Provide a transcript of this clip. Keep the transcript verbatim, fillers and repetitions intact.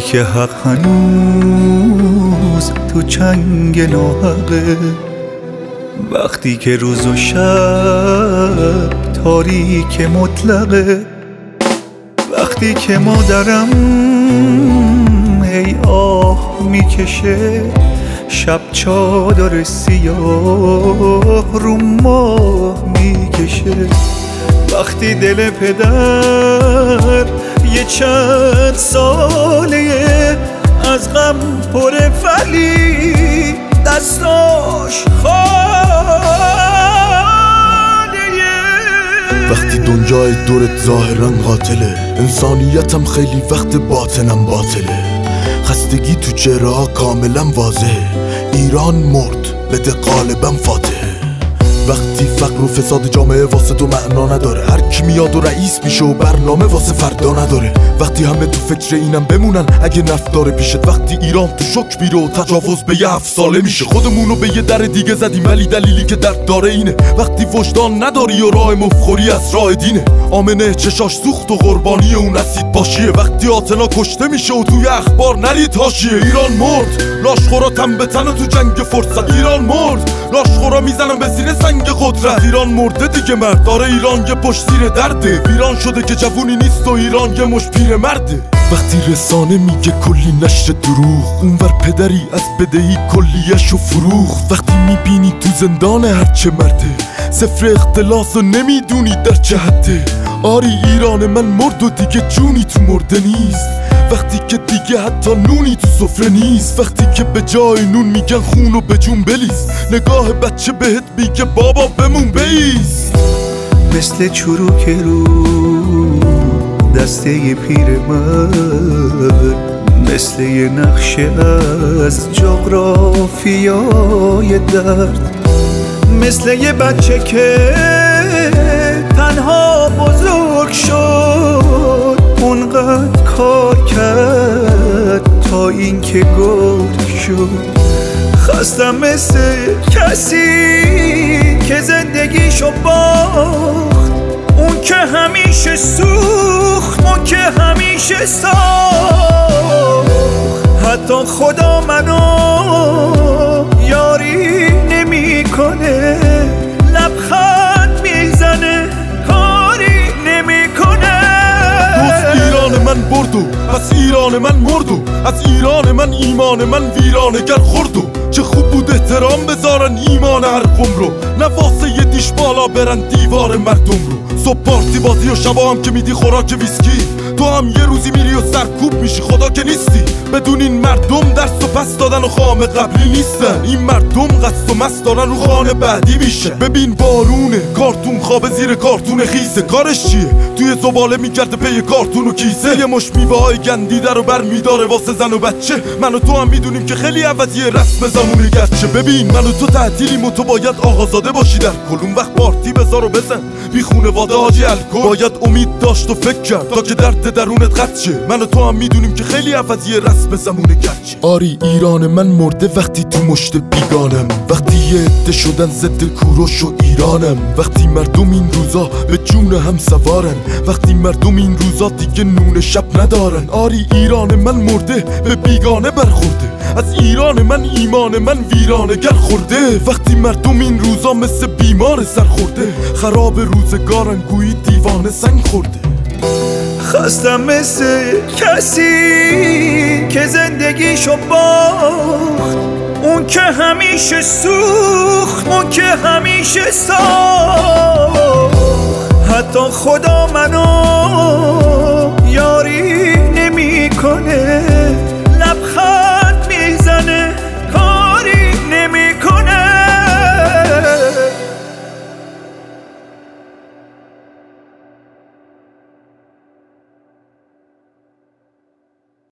که حق هنوز تو چنگ ناحقه، وقتی که روز و شب تاریک مطلقه، وقتی که مادرم هی آه میکشه، شب چادر سیاه رو ماه میکشه، وقتی دل پدر یه چند ساله از غم پر ولی دستاش خالیه. وقتی دنیای دورت ظاهرا قاتله، انسانیتم خیلی وقت باطنم باطله، خستگی تو چهره‌ها کاملا واضحه، ایران مرد بده قالبم فاتحه. وقتی فقر و فساد جامعه واسه تو معنا نداره، هر کی میاد و رئیس میشه و برنامه واسه فردا نداره، وقتی همه تو فکر اینم بمونن اگه نفت داره پیشت، وقتی ایران تو شوک میره و تجاوز به یه هفت ساله میشه، خودمونو به یه در دیگه زدیم ولی دلیلی که درد داره اینه، وقتی وجدان نداری و راه مفخوری از راه دینه، آمنه چشاش سوخت و قربانی اون اسید باشیه، وقتی آتنا کشته میشه و توی اخبار نرید حاشیه. ایران مرد لاشخورا تن به تن تو جنگ فرصت، ایران مرد لاشخورا میزنن به سینه سنگ قدرت، ایران مرده دیگه مرد داره، ایران یه پشت زیر درده، ویران شده که جوونی نیست و ایران یه مش پیر مرده. وقتی رسانه میگه کلی نشر دروغ، اونور پدری از بدهی کلیه‌شو فروخت، وقتی میبینی تو زندان هرچه مرده، صفر اختلاس و نمیدونی در چه حده، آری ایران من مرد و دیگه جونی تو مرده نیست، وقتی که دیگه حتی نونی تو سفره نیست، وقتی که به جای نون میگن خون و به جون بلیز، نگاه بچه بهت میگه بابا بمون بیست، مثل چروک رو دسته پیرمرد، مثل یه نقشه از جغرافیای درد، مثل یه بچه که تنها بزرگ شد، اونقدر کار کرد تا این که گرگ شد، خستم مثل کسی که زندگیشو باخت، اون که همیشه سوخت، اون که همیشه ساخت، حتی خدا منو یاری نمی کنه، لبخند میزنه کاری نمی کنه. دوست ایران من بردو پس ایران من مردو، از ایران من ایمان من ویرانه گر خوردو، چه خوب بود احترام بذارن ایمان هر قوم رو، نه واسه یه دیش بالا برن دیوار مردم رو، صبح پارتی بازی و شبا هم که میدی خوراک ویسکی، تو هم یه روزی میری و سرکوب میشی خدا که نیستی، بدون این مردم درس و پس دادن و خام قبلی نیستن، این مردم قصد و مست دارن رو خانه بعدی میشه، ببین بارونه کارتون خوابه زیر کارتون خیسه، کارش چیه توی زباله میگرده پی کارتون و کیسه، یه مش میوه های گندیده رو بر میداره واسه زن و بچه، من و تو هم میدونیم که خیلی عوضیه رسم زمونه گرچه، ببین من و تو تعطیلیم و تو باید آقازاده باشی در کلون، وقت پارتی بذار و بزن بی خونواده حاجی الکل، باید امید داشت و فکر کرد تا که درد درونت قطع شه، من و تو هم میدونیم که خیلی عوضیه رسم زمونه گرچه، آری ایران من مرده وقتی تو مشت بیگانم، وقتی یه عده شدن ضد کوروش و ایرانم، وقتی مردم این روزا به جون هم سوارن، وقتی مردم این روزا دیگه نون شب ندارن، آری ایران من مرده به بیگانه برخورده، از ایران من ایمان من ویرانه گر خورده، وقتی مردم این روزا مثل بیمار سر خورده، خراب روزگارن گویی دیوانه سنگ خورده، خستم مثل کسی که زندگیشو باخت، اون که همیشه سوخت، اون که همیشه ساخت، حتی خدا منو